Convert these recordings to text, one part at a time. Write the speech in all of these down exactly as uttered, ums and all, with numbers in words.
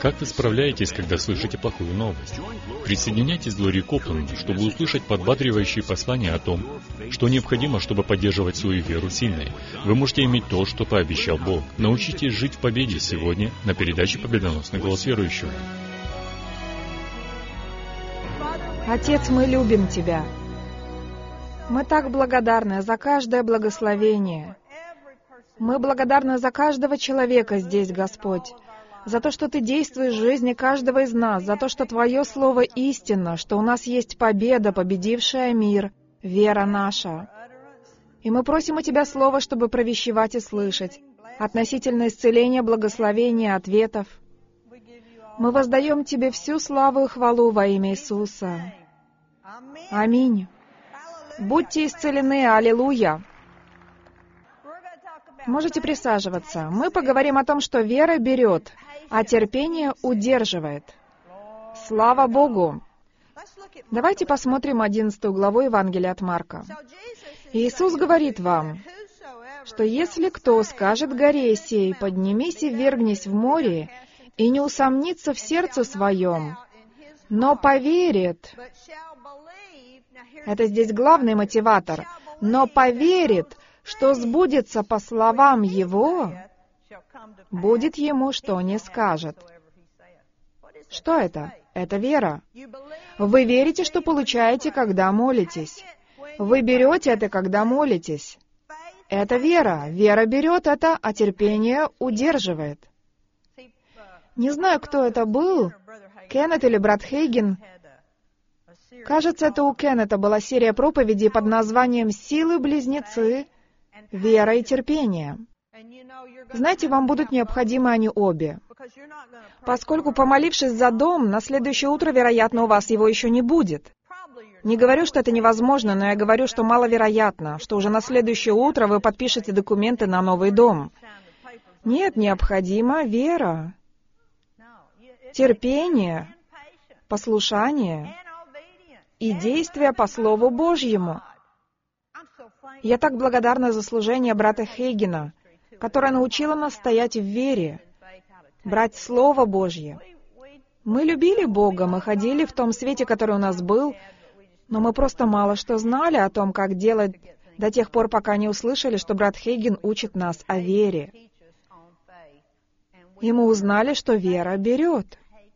Как вы справляетесь, когда слышите плохую новость? Присоединяйтесь к Глории Копланд, чтобы услышать подбадривающие послания о том, что необходимо, чтобы поддерживать свою веру сильной. Вы можете иметь то, что пообещал Бог. Научитесь жить в победе сегодня на передаче «Победоносный голос верующего». Отец, мы любим Тебя. Мы так благодарны за каждое благословение. Мы благодарны за каждого человека здесь, Господь, за то, что Ты действуешь в жизни каждого из нас, за то, что Твое Слово истинно, что у нас есть победа, победившая мир, вера наша. И мы просим у Тебя Слово, чтобы провещевать и слышать, относительно исцеления, благословения, ответов. Мы воздаем Тебе всю славу и хвалу во имя Иисуса. Аминь. Будьте исцелены, аллилуйя. Можете присаживаться. Мы поговорим о том, что вера берет, а терпение удерживает. Слава Богу! Давайте посмотрим одиннадцатую главу Евангелия от Марка. Иисус говорит вам, что если кто скажет горе сей, поднимись и ввергнись в море, и не усомнится в сердце своем, но поверит, это здесь главный мотиватор, но поверит, что сбудется по словам его, будет ему, что не скажет. Что это? Это вера. Вы верите, что получаете, когда молитесь. Вы берете это, когда молитесь. Это вера. Вера берет это, а терпение удерживает. Не знаю, кто это был, Кеннет или брат Хейген. Кажется, это у Кеннета была серия проповедей под названием «Силы-близнецы», «Вера и терпение». Знаете, вам будут необходимы они обе. Поскольку, помолившись за дом, на следующее утро, вероятно, у вас его еще не будет. Не говорю, что это невозможно, но я говорю, что маловероятно, что уже на следующее утро вы подпишете документы на новый дом. Нет, необходима вера, терпение, послушание и действия по Слову Божьему. Я так благодарна за служение брата Хейгена, которое научило нас стоять в вере, брать Слово Божье. Мы любили Бога, мы ходили в том свете, который у нас был, но мы просто мало что знали о том, как делать, до тех пор, пока не услышали, что брат Хейген учит нас о вере. И мы узнали, что вера берет.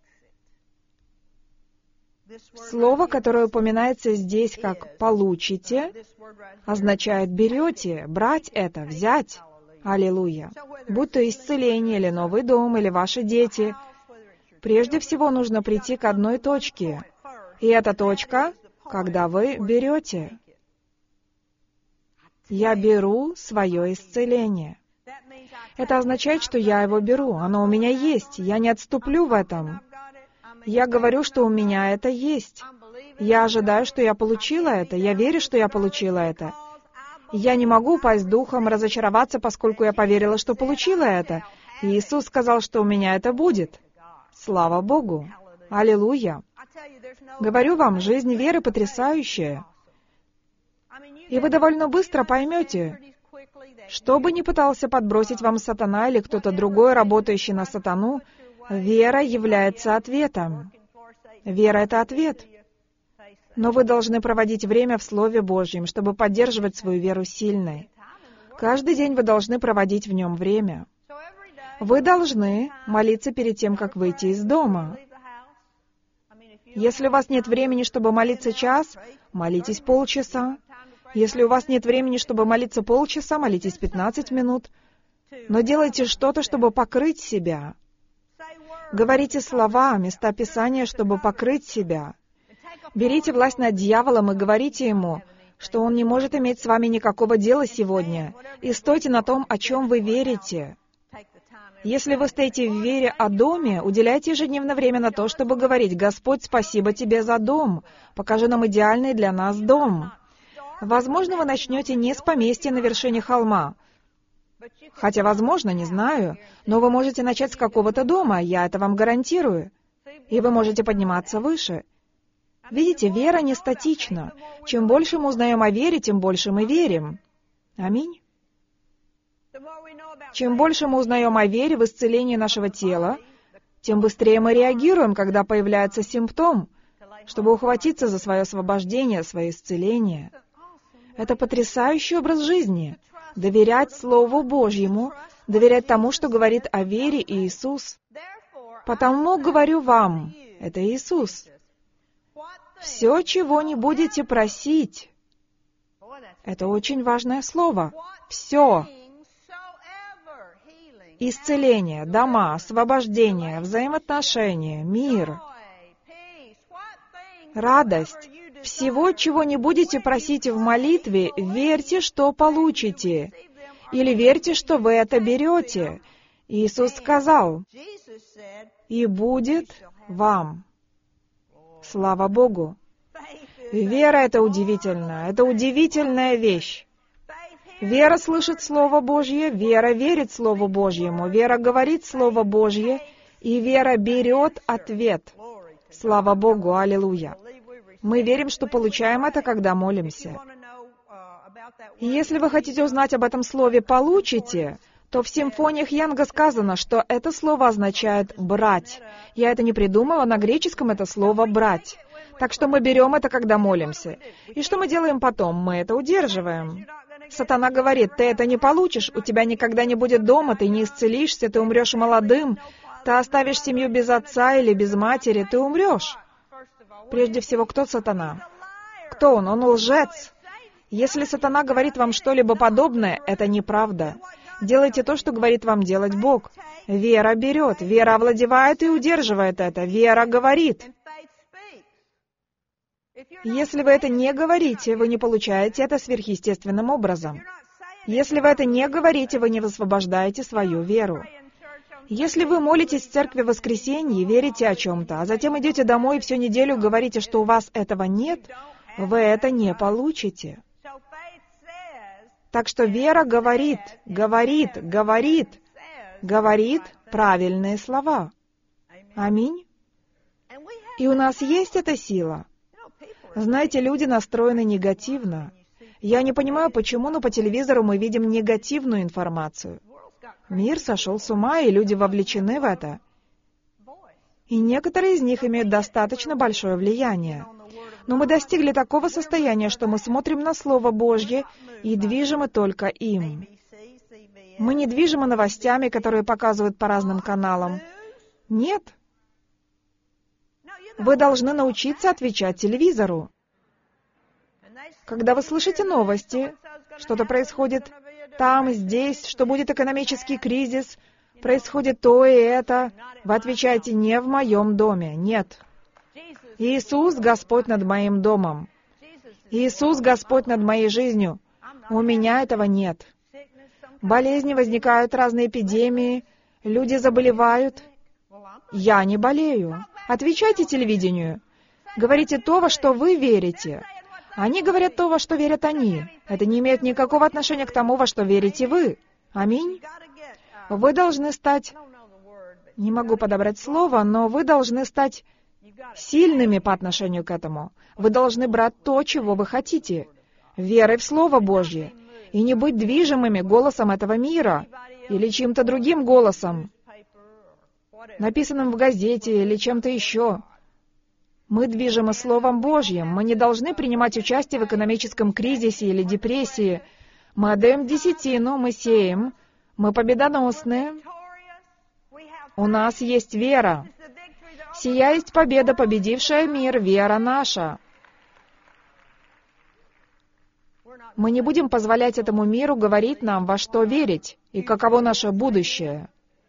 Слово, которое упоминается здесь как «получите», означает «берете», «брать это», «взять». Аллилуйя. Будь то исцеление, или новый дом, или ваши дети. Прежде всего нужно прийти к одной точке. И эта точка, когда вы берете. Я беру свое исцеление. Это означает, что я его беру. Оно у меня есть. Я не отступлю в этом. Я говорю, что у меня это есть. Я ожидаю, что я получила это. Я верю, что я получила это. Я не могу упасть духом, разочароваться, поскольку я поверила, что получила это. И Иисус сказал, что у меня это будет. Слава Богу! Аллилуйя! Говорю вам, жизнь веры потрясающая. И вы довольно быстро поймете, что бы ни пытался подбросить вам сатана или кто-то другой, работающий на сатану, вера является ответом. Вера — это ответ. Но вы должны проводить время в Слове Божьем, чтобы поддерживать свою веру сильной. Каждый день вы должны проводить в нем время. Вы должны молиться перед тем, как выйти из дома. Если у вас нет времени, чтобы молиться час, молитесь полчаса. Если у вас нет времени, чтобы молиться полчаса, молитесь пятнадцать минут. Но делайте что-то, чтобы покрыть себя. Говорите слова, места Писания, чтобы покрыть себя. Берите власть над дьяволом и говорите ему, что он не может иметь с вами никакого дела сегодня, и стойте на том, о чем вы верите. Если вы стоите в вере о доме, уделяйте ежедневно время на то, чтобы говорить: «Господь, спасибо Тебе за дом. Покажи нам идеальный для нас дом». Возможно, вы начнете не с поместья на вершине холма. Хотя, возможно, не знаю, но вы можете начать с какого-то дома, я это вам гарантирую. И вы можете подниматься выше. Видите, вера не статична. Чем больше мы узнаем о вере, тем больше мы верим. Аминь. Чем больше мы узнаем о вере в исцелении нашего тела, тем быстрее мы реагируем, когда появляется симптом, чтобы ухватиться за свое освобождение, свое исцеление. Это потрясающий образ жизни. Доверять Слову Божьему, доверять тому, что говорит о вере Иисус. Потому говорю вам, это Иисус. Все, чего не будете просить, это очень важное слово. Все. Исцеление, дома, освобождение, взаимоотношения, мир, радость. Всего, чего не будете просить в молитве, верьте, что получите. Или верьте, что вы это берете. Иисус сказал, «И будет вам». Слава Богу! Вера — это удивительно. Это удивительная вещь. Вера слышит Слово Божье, вера верит Слову Божьему, вера говорит Слово Божье, и вера берет ответ. Слава Богу! Аллилуйя! Мы верим, что получаем это, когда молимся. И если вы хотите узнать об этом слове «получите», то в симфониях Янга сказано, что это слово означает «брать». Я это не придумала, на греческом это слово «брать». Так что мы берем это, когда молимся. И что мы делаем потом? Мы это удерживаем. Сатана говорит, ты это не получишь, у тебя никогда не будет дома, ты не исцелишься, ты умрешь молодым, ты оставишь семью без отца или без матери, ты умрешь. Прежде всего, кто сатана? Кто он? Он лжец. Если сатана говорит вам что-либо подобное, это неправда. Делайте то, что говорит вам делать Бог. Вера берет, вера овладевает и удерживает это, вера говорит. Если вы это не говорите, вы не получаете это сверхъестественным образом. Если вы это не говорите, вы не высвобождаете свою веру. Если вы молитесь в церкви в воскресенье, верите о чем-то, а затем идете домой и всю неделю говорите, что у вас этого нет, вы это не получите. Так что вера говорит, говорит, говорит, говорит правильные слова. Аминь. И у нас есть эта сила. Знаете, люди настроены негативно. Я не понимаю, почему, но по телевизору мы видим негативную информацию. Мир сошел с ума, и люди вовлечены в это. И некоторые из них имеют достаточно большое влияние. Но мы достигли такого состояния, что мы смотрим на Слово Божье и движимы только им. Мы не движимы новостями, которые показывают по разным каналам. Нет. Вы должны научиться отвечать телевизору. Когда вы слышите новости, что-то происходит там, здесь, что будет экономический кризис, происходит то и это, вы отвечаете «не в моем доме», «нет». Иисус — Господь над моим домом. Иисус — Господь над моей жизнью. У меня этого нет. Болезни возникают, разные эпидемии, люди заболевают. Я не болею. Отвечайте телевидению. Говорите то, во что вы верите. Они говорят то, во что верят они. Это не имеет никакого отношения к тому, во что верите вы. Аминь. Вы должны стать... Не могу подобрать слово, но вы должны стать сильными по отношению к этому. Вы должны брать то, чего вы хотите, верой в Слово Божье, и не быть движимыми голосом этого мира или чьим-то другим голосом, написанным в газете или чем-то еще. Мы движимы Словом Божьим. Мы не должны принимать участие в экономическом кризисе или депрессии. Мы отдаем десятину, мы сеем, мы победоносные. У нас есть вера. Сия есть победа, победившая мир, вера наша. Мы не будем позволять этому миру говорить нам, во что верить и каково наше будущее.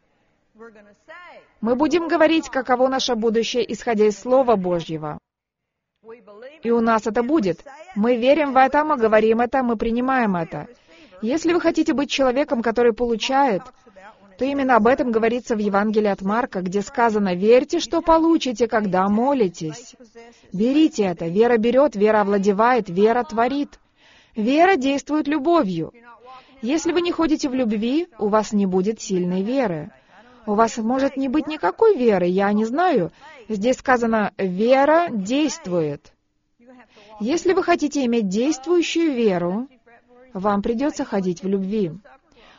Мы будем говорить, каково наше будущее, исходя из Слова Божьего. И у нас это будет. Мы верим в это, мы говорим это, мы принимаем это. Если вы хотите быть человеком, который получает, то именно об этом говорится в Евангелии от Марка, где сказано «Верьте, что получите, когда молитесь». Берите это. Вера берет, вера овладевает, вера творит. Вера действует любовью. Если вы не ходите в любви, у вас не будет сильной веры. У вас может не быть никакой веры, я не знаю. Здесь сказано «вера действует». Если вы хотите иметь действующую веру, вам придется ходить в любви.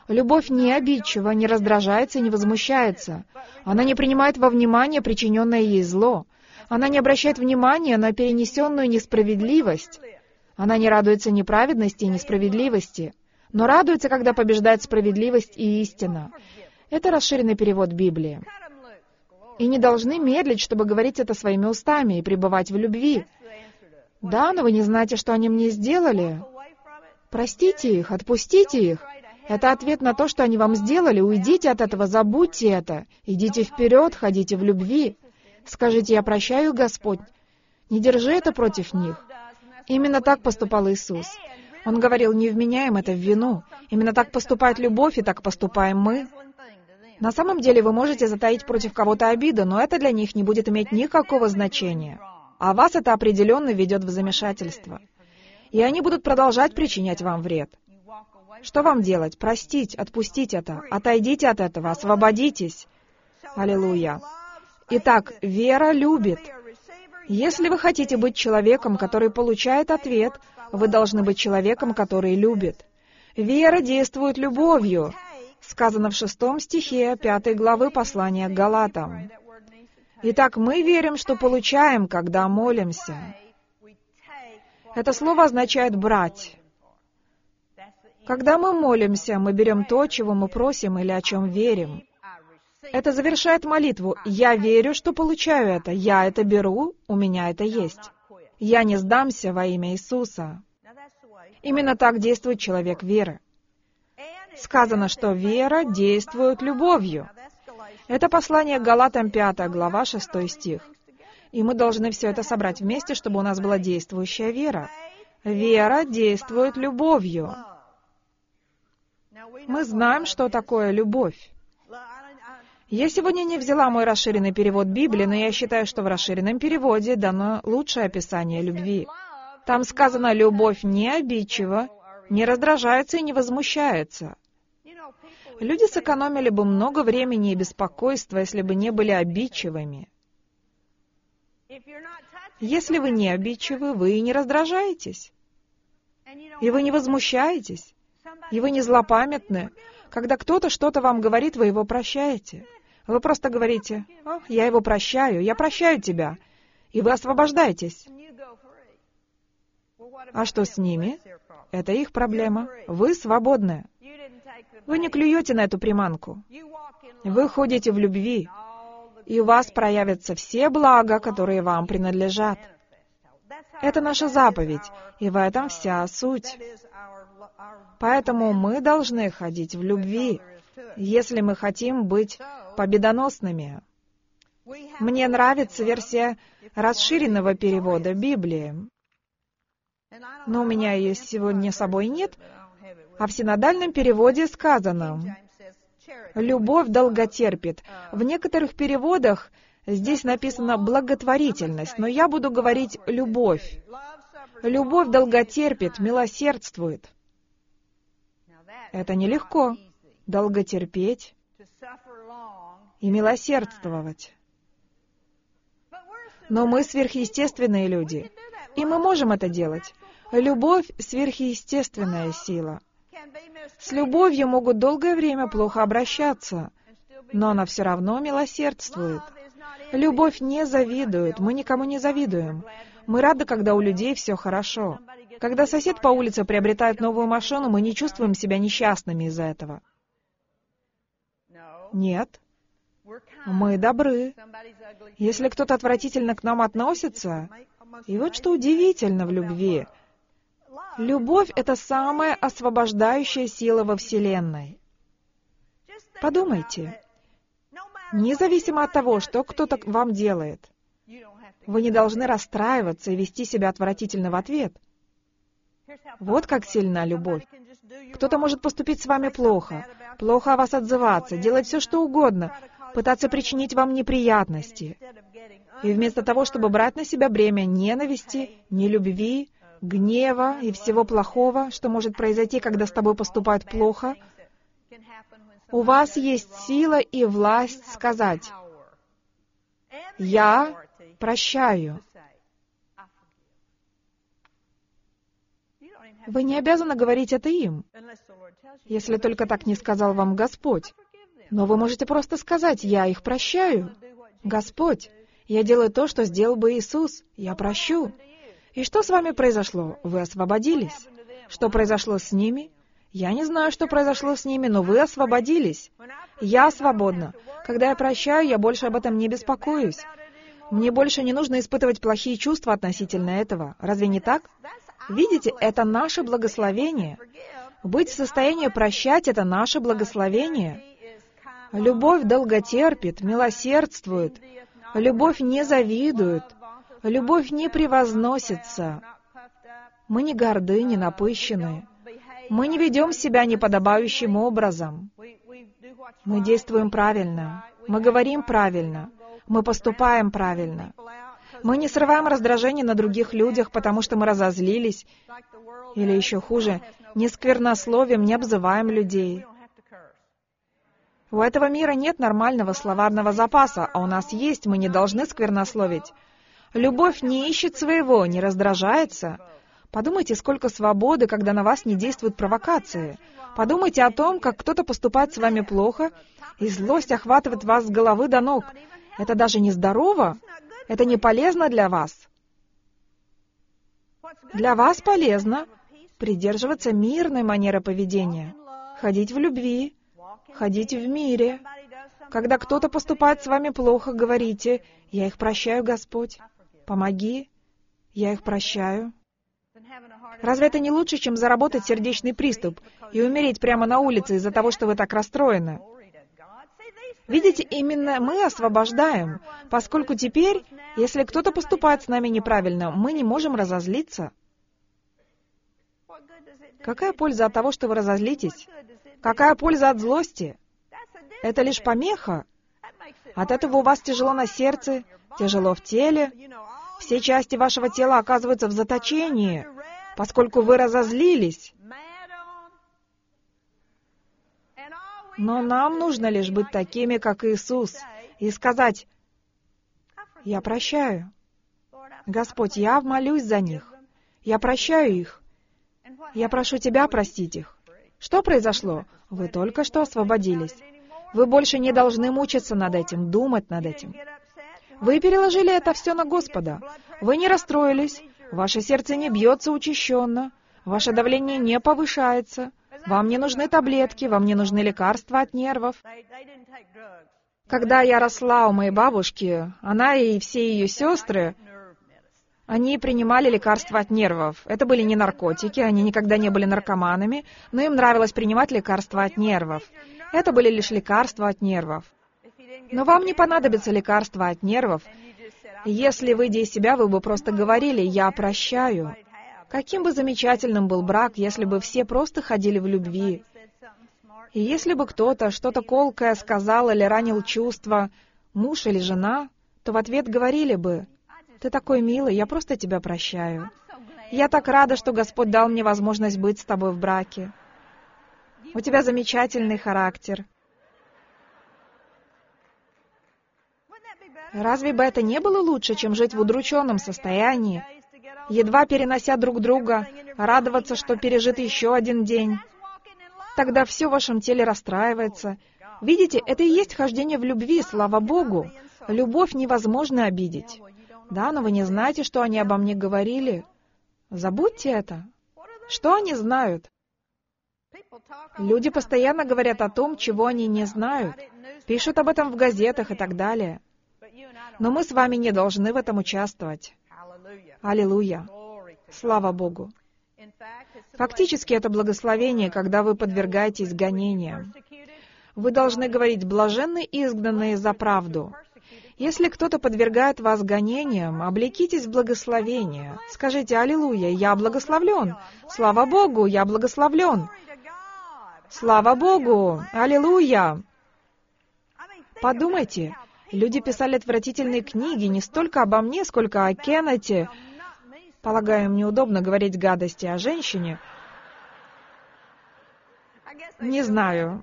Любовь не обидчива, не раздражается и не возмущается. Она не принимает во внимание причиненное ей зло. Она не обращает внимания на перенесенную несправедливость. Она не радуется неправедности и несправедливости, но радуется, когда побеждает справедливость и истина. Это расширенный перевод Библии. И не должны медлить, чтобы говорить это своими устами и пребывать в любви. Да, но вы не знаете, что они мне сделали. Простите их, отпустите их. Это ответ на то, что они вам сделали. Уйдите от этого, забудьте это. Идите вперед, ходите в любви. Скажите: «Я прощаю, Господь». Не держи это против них. Именно так поступал Иисус. Он говорил: «Не вменяем это в вину». Именно так поступает любовь, и так поступаем мы. На самом деле вы можете затаить против кого-то обиду, но это для них не будет иметь никакого значения. А вас это определенно ведет в замешательство. И они будут продолжать причинять вам вред. Что вам делать? Простить, отпустить это. Отойдите от этого, освободитесь. Аллилуйя. Итак, вера любит. Если вы хотите быть человеком, который получает ответ, вы должны быть человеком, который любит. Вера действует любовью. Сказано в шестом стихе пятой главы послания к Галатам. Итак, мы верим, что получаем, когда молимся. Это слово означает «брать». Когда мы молимся, мы берем то, чего мы просим или о чем верим. Это завершает молитву. Я верю, что получаю это. Я это беру, у меня это есть. Я не сдамся во имя Иисуса. Именно так действует человек веры. Сказано, что вера действует любовью. Это послание к Галатам, пятая глава, шестой стих. И мы должны все это собрать вместе, чтобы у нас была действующая вера. Вера действует любовью. Мы знаем, что такое любовь. Я сегодня не взяла мой расширенный перевод Библии, но я считаю, что в расширенном переводе дано лучшее описание любви. Там сказано: «Любовь не обидчива, не раздражается и не возмущается». Люди сэкономили бы много времени и беспокойства, если бы не были обидчивыми. Если вы не обидчивы, вы и не раздражаетесь. И вы не возмущаетесь. И вы не злопамятны. Когда кто-то что-то вам говорит, вы его прощаете. Вы просто говорите: «О, я его прощаю, я прощаю тебя». И вы освобождаетесь. А что с ними? Это их проблема. Вы свободны. Вы не клюете на эту приманку. Вы ходите в любви, и у вас проявятся все блага, которые вам принадлежат. Это наша заповедь, и в этом вся суть. Поэтому мы должны ходить в любви, если мы хотим быть победоносными. Мне нравится версия расширенного перевода Библии. Но у меня ее сегодня с собой нет. А в синодальном переводе сказано: «Любовь долготерпит». В некоторых переводах здесь написано «благотворительность», но я буду говорить «любовь». Любовь долготерпит, милосердствует. Это нелегко — долготерпеть и милосердствовать. Но мы сверхъестественные люди, и мы можем это делать. Любовь — сверхъестественная сила. С любовью могут долгое время плохо обращаться, но она все равно милосердствует. Любовь не завидует, мы никому не завидуем. Мы рады, когда у людей все хорошо. Когда сосед по улице приобретает новую машину, мы не чувствуем себя несчастными из-за этого. Нет. Мы добры. Если кто-то отвратительно к нам относится, и вот что удивительно в любви. Любовь — это самая освобождающая сила во Вселенной. Подумайте. Независимо от того, что кто-то вам делает, вы не должны расстраиваться и вести себя отвратительно в ответ. Вот как сильна любовь. Кто-то может поступить с вами плохо, плохо о вас отзываться, делать все, что угодно, пытаться причинить вам неприятности. И вместо того, чтобы брать на себя бремя ненависти, нелюбви, гнева и всего плохого, что может произойти, когда с тобой поступают плохо, у вас есть сила и власть сказать: «Я прощаю». Вы не обязаны говорить это им, если только так не сказал вам Господь. Но вы можете просто сказать: «Я их прощаю. Господь, я делаю то, что сделал бы Иисус. Я прощу». И что с вами произошло? Вы освободились. Что произошло с ними? Я не знаю, что произошло с ними, но вы освободились. Я свободна. Когда я прощаю, я больше об этом не беспокоюсь. Мне больше не нужно испытывать плохие чувства относительно этого. Разве не так? Видите, это наше благословение. Быть в состоянии прощать — это наше благословение. Любовь долготерпит, милосердствует. Любовь не завидует. Любовь не превозносится. Мы не горды, не напыщены. Мы не ведем себя неподобающим образом. Мы действуем правильно. Мы говорим правильно. Мы поступаем правильно. Мы не срываем раздражение на других людях, потому что мы разозлились. Или еще хуже, не сквернословим, не обзываем людей. У этого мира нет нормального словарного запаса, а у нас есть, мы не должны сквернословить. Любовь не ищет своего, не раздражается. Подумайте, сколько свободы, когда на вас не действуют провокации. Подумайте о том, как кто-то поступает с вами плохо, и злость охватывает вас с головы до ног. Это даже не здорово. Это не полезно для вас. Для вас полезно придерживаться мирной манеры поведения, ходить в любви, ходить в мире. Когда кто-то поступает с вами плохо, говорите: «Я их прощаю, Господь. Помоги. Я их прощаю». Разве это не лучше, чем заработать сердечный приступ и умереть прямо на улице из-за того, что вы так расстроены? Видите, именно мы освобождаем, поскольку теперь, если кто-то поступает с нами неправильно, мы не можем разозлиться. Какая польза от того, что вы разозлитесь? Какая польза от злости? Это лишь помеха. От этого у вас тяжело на сердце, тяжело в теле. Все части вашего тела оказываются в заточении, поскольку вы разозлились. Но нам нужно лишь быть такими, как Иисус, и сказать: «Я прощаю. Господь, я молюсь за них. Я прощаю их. Я прошу Тебя простить их». Что произошло? Вы только что освободились. Вы больше не должны мучиться над этим, думать над этим. Вы переложили это все на Господа. Вы не расстроились. Ваше сердце не бьется учащенно. Ваше давление не повышается. Вам не нужны таблетки, вам не нужны лекарства от нервов. Когда я росла у моей бабушки, она и все ее сестры, они принимали лекарства от нервов. Это были не наркотики, они никогда не были наркоманами, но им нравилось принимать лекарства от нервов. Это были лишь лекарства от нервов. Но вам не понадобится лекарства от нервов. Если, выйдя из себя, вы бы просто говорили: «Я прощаю». Каким бы замечательным был брак, если бы все просто ходили в любви. И если бы кто-то что-то колкое сказал или ранил чувства, муж или жена, то в ответ говорили бы: «Ты такой милый, я просто тебя прощаю. Я так рада, что Господь дал мне возможность быть с тобой в браке. У тебя замечательный характер». Разве бы это не было лучше, чем жить в удрученном состоянии, едва перенося друг друга, радоваться, что пережит еще один день? Тогда все в вашем теле расстраивается. Видите, это и есть хождение в любви, слава Богу. Любовь невозможно обидеть. Да, но вы не знаете, что они обо мне говорили. Забудьте это. Что они знают? Люди постоянно говорят о том, чего они не знают. Пишут об этом в газетах и так далее. Но мы с вами не должны в этом участвовать. Аллилуйя. Слава Богу. Фактически это благословение, когда вы подвергаетесь гонениям. Вы должны говорить: «Блаженны изгнанные за правду». Если кто-то подвергает вас гонениям, облекитесь в благословение. Скажите: «Аллилуйя, я благословлен». Слава Богу, я благословлен. Слава Богу, аллилуйя. Подумайте, люди писали отвратительные книги не столько обо мне, сколько о Кеннете. Полагаю, им неудобно говорить гадости о женщине. Не знаю.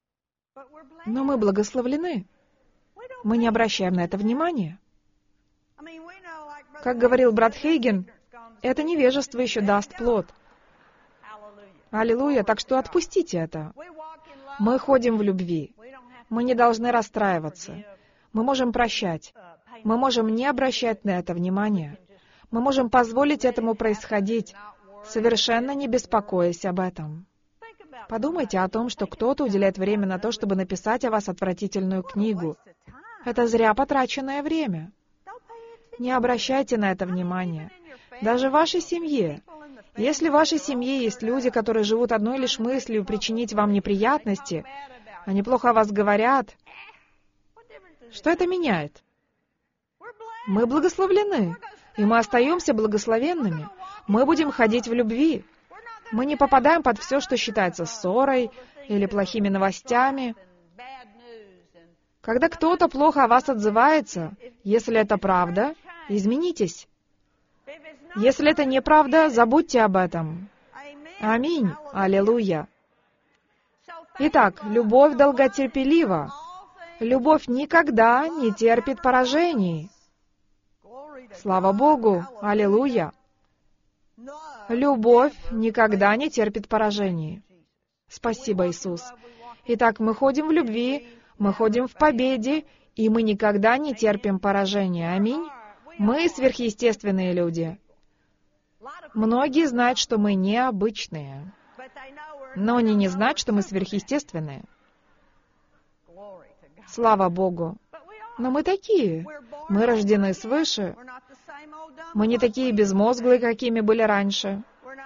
Но мы благословлены. Мы не обращаем на это внимания. Как говорил брат Хейген, это невежество еще даст плод. Аллилуйя, так что отпустите это. Мы ходим в любви. Мы не должны расстраиваться. Мы можем прощать. Мы можем не обращать на это внимания. Мы можем позволить этому происходить, совершенно не беспокоясь об этом. Подумайте о том, что кто-то уделяет время на то, чтобы написать о вас отвратительную книгу. Это зря потраченное время. Не обращайте на это внимания. Даже в вашей семье. Если в вашей семье есть люди, которые живут одной лишь мыслью причинить вам неприятности, они плохо о вас говорят, что это меняет? Мы благословлены, и мы остаемся благословенными. Мы будем ходить в любви. Мы не попадаем под все, что считается ссорой или плохими новостями. Когда кто-то плохо о вас отзывается, если это правда, изменитесь. Если это неправда, забудьте об этом. Аминь. Аллилуйя. Итак, любовь долготерпелива. Любовь никогда не терпит поражений. Слава Богу. Аллилуйя. Любовь никогда не терпит поражений. Спасибо, Иисус. Итак, мы ходим в любви, мы ходим в победе, и мы никогда не терпим поражения. Аминь. Мы сверхъестественные люди. Многие знают, что мы необычные, но они не знают, что мы сверхъестественные. Слава Богу. Но мы такие. Мы рождены свыше. Мы не такие безмозглые, какими были раньше.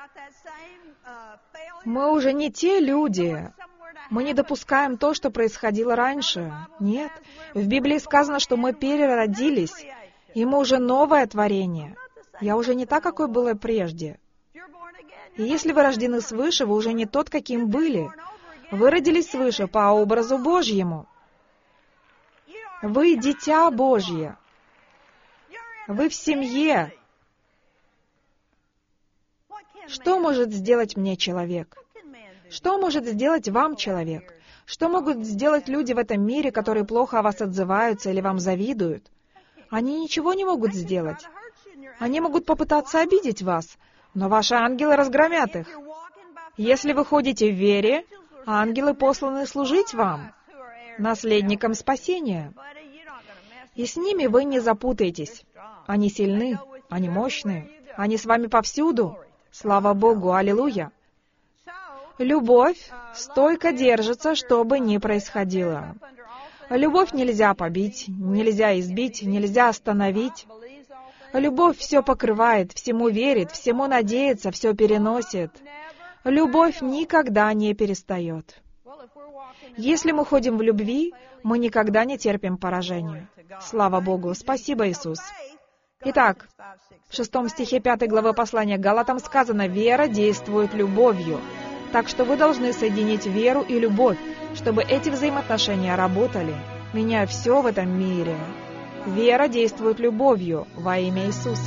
Мы уже не те люди. Мы не допускаем то, что происходило раньше. Нет. В Библии сказано, что мы переродились, и мы уже новое творение. Я уже не та, какой была прежде. И если вы рождены свыше, вы уже не тот, каким были. Вы родились свыше по образу Божьему. Вы дитя Божье. Вы в семье. Что может сделать мне человек? Что может сделать вам человек? Что могут сделать люди в этом мире, которые плохо о вас отзываются или вам завидуют? Они ничего не могут сделать. Они могут попытаться обидеть вас, но ваши ангелы разгромят их. Если вы ходите в вере, ангелы посланы служить вам, наследникам спасения. И с ними вы не запутаетесь. Они сильны, они мощные, они с вами повсюду. Слава Богу, аллилуйя. Любовь стойко держится, что бы ни происходило. Любовь нельзя побить, нельзя избить, нельзя остановить. Любовь все покрывает, всему верит, всему надеется, все переносит. Любовь никогда не перестает. Если мы ходим в любви, мы никогда не терпим поражения. Слава Богу! Спасибо, Иисус! Итак, в шестом стихе пятой главы послания к Галатам сказано: «Вера действует любовью». Так что вы должны соединить веру и любовь, чтобы эти взаимоотношения работали, меняя все в этом мире. Вера действует любовью во имя Иисуса.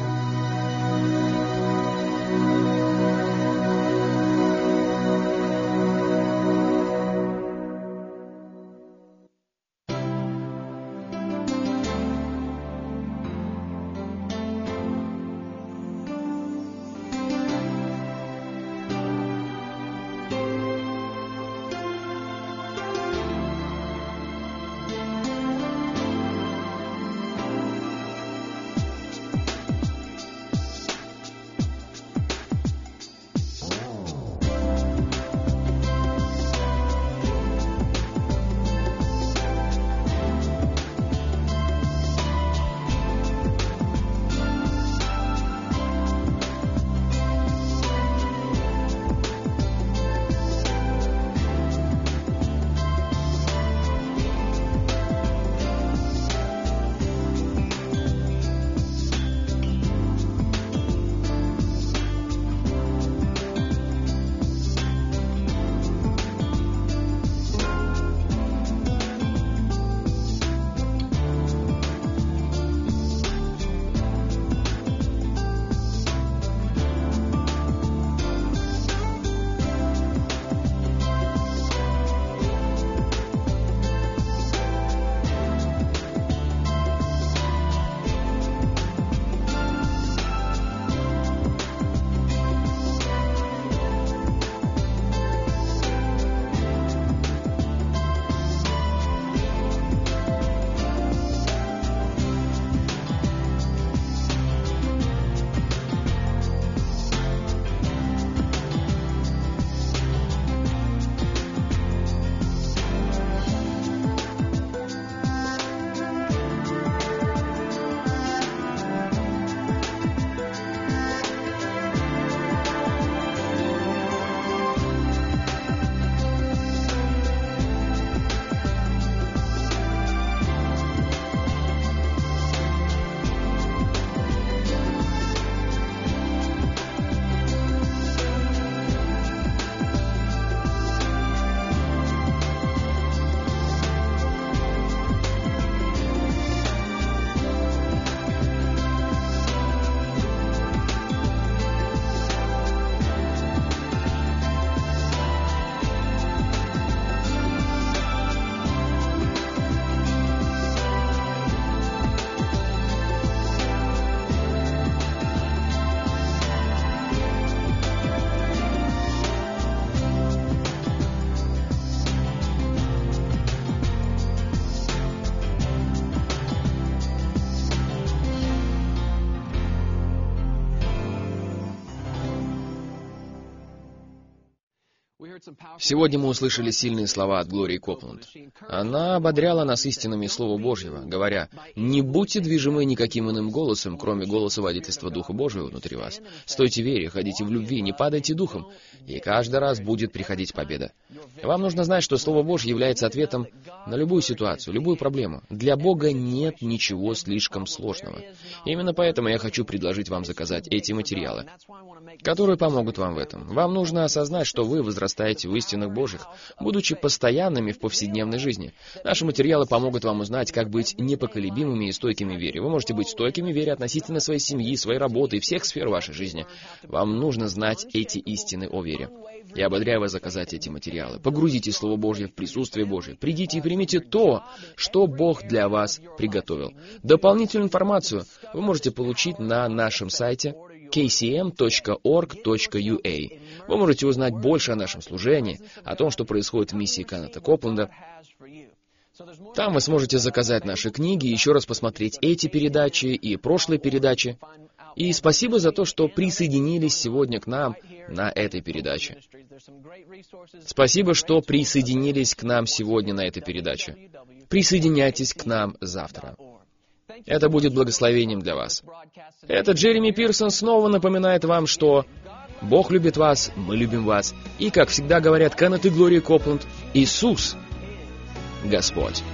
Сегодня мы услышали сильные слова от Глории Копланд. Она ободряла нас истинами Слова Божьего, говоря: «Не будьте движимы никаким иным голосом, кроме голоса водительства Духа Божьего внутри вас. Стойте в вере, ходите в любви, не падайте духом, и каждый раз будет приходить победа». Вам нужно знать, что Слово Божье является ответом на любую ситуацию, любую проблему. Для Бога нет ничего слишком сложного. Именно поэтому я хочу предложить вам заказать эти материалы, которые помогут вам в этом. Вам нужно осознать, что вы возрастаете в истинах Божьих, будучи постоянными в повседневной жизни. Наши материалы помогут вам узнать, как быть непоколебимыми и стойкими в вере. Вы можете быть стойкими в вере относительно своей семьи, своей работы и всех сфер вашей жизни. Вам нужно знать эти истины о вере. Я ободряю вас заказать эти материалы. Погрузите Слово Божье в присутствие Божье. Придите и примите то, что Бог для вас приготовил. Дополнительную информацию вы можете получить на нашем сайте кей си эм точка орг точка ю эй. Вы можете узнать больше о нашем служении, о том, что происходит в миссии Кеннета Копленда. Там вы сможете заказать наши книги, еще раз посмотреть эти передачи и прошлые передачи. И спасибо за то, что присоединились сегодня к нам на этой передаче. Спасибо, что присоединились к нам сегодня на этой передаче. Присоединяйтесь к нам завтра. Это будет благословением для вас. Это Джереми Пирсон снова напоминает вам, что Бог любит вас, мы любим вас. И, как всегда говорят Кеннет и Глория Копланд, Иисус — Господь.